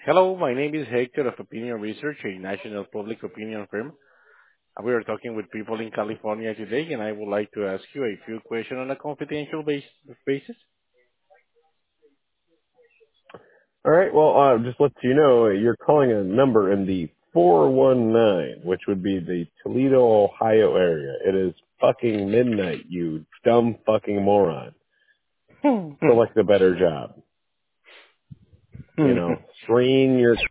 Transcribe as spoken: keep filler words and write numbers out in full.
Hello, my name is Hector of Opinion Research, a national public opinion firm. We are talking with people in California today, and I would like to ask you a few questions on a confidential base, basis. All right. Well, uh, just let you know, you're calling a number in the four one nine, which would be the Toledo, Ohio area. It is fucking midnight, you dumb fucking moron. Hmm. Select a better job. You Hmm. know, screen your